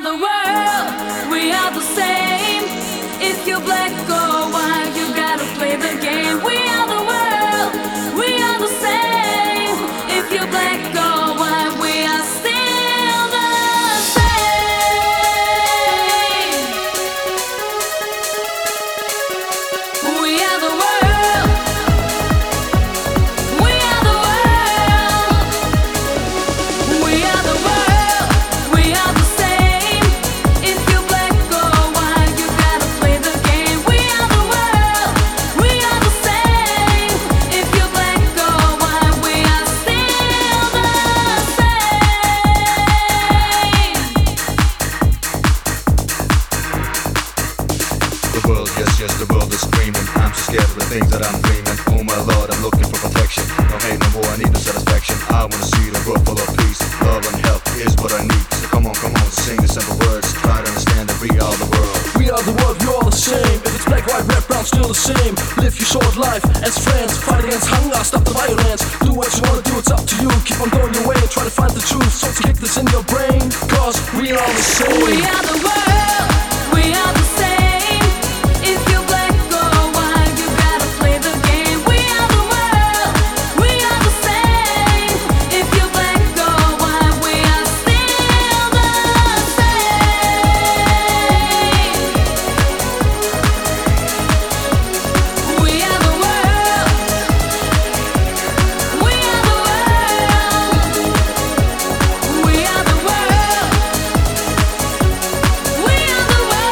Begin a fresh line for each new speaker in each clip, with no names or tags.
are the world, we are the same. If you're black or white, you gotta play the game. We are the world, we are the same. If you're black or white, we are still the same. We are the world, we are the world, we are the world, we are the same. If you're black or white, you gotta play the game. We are the world, we are the same. If you're black or white, we are still the same.
The world, yes, the world is screaming. I'm so scared of the things that I'm dreaming. Oh my Lord, I'm looking for protection. No hate no more, I need no satisfaction. I wanna see the world full of peace. Love and help is what I need. So come on, sing the simple words. Try to understand that we are the world.
We are the world, we're all the same. If it's black, white, red, brown, still the same. Live your short life as friends. Fight against hunger, stop the violence. Do what you wanna do, it's up to you. Keep on going your way and try to find the truth. So to kick this in your brain, cause we are all the same.
We are the world, we are the same. If you're black or white, you gotta play the game. We are the world, we are the same. If you're black or white, we are still the same. We are the world, we are the world, we are the world, we are the world.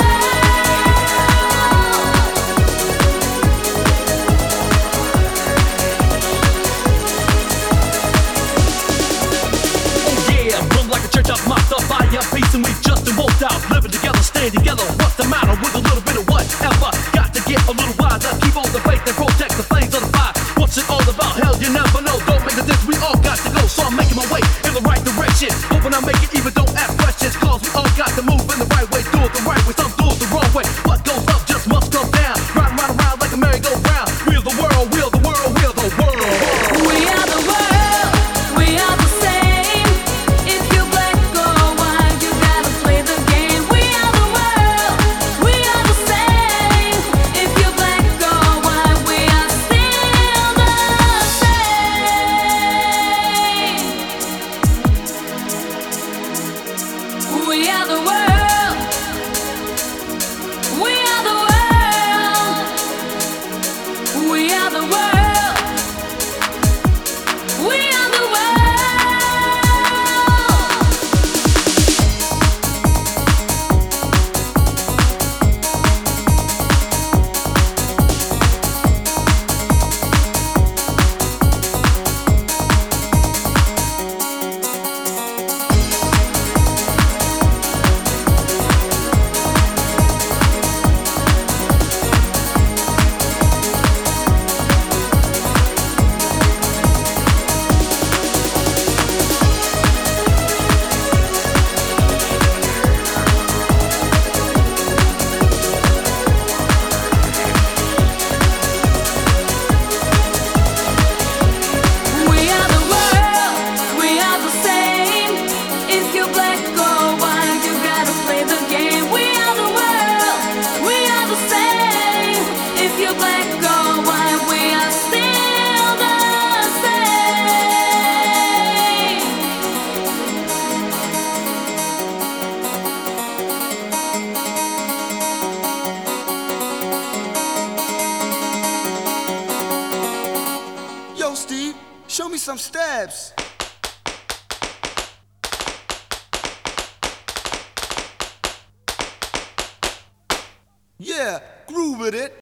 Oh yeah, run like a church up, mocked up by your peace, and we just walked out, living together, staying together. What's the matter with a little bit of whatever? Got to get a little wiser, keep on the faith and protect the flames of the fire. What's it all about? Hell, you never know. Don't make a difference, we all got to go. So I'm making my way in the right direction, hoping I make it even. Don't ask questions, cause we all got to move in the right way, do it the right way. Some do it the wrong way. What goes up just must come down. Round, round, around like a merry-go-round. We're the world, we're the world, we're the world.
We are the world, we are the same. If you're black or white, you gotta play the game. We are the world, we are the same. If you're black or white, we are still the same. We are the world, we are the world, we are the world. We are the world. We are the world, we are the same. If you're black or white, you gotta play the game. We are the world, we are the same. If you're black or white, we are still the same.
Yo, Steve, show me some steps. Yeah, groove with it.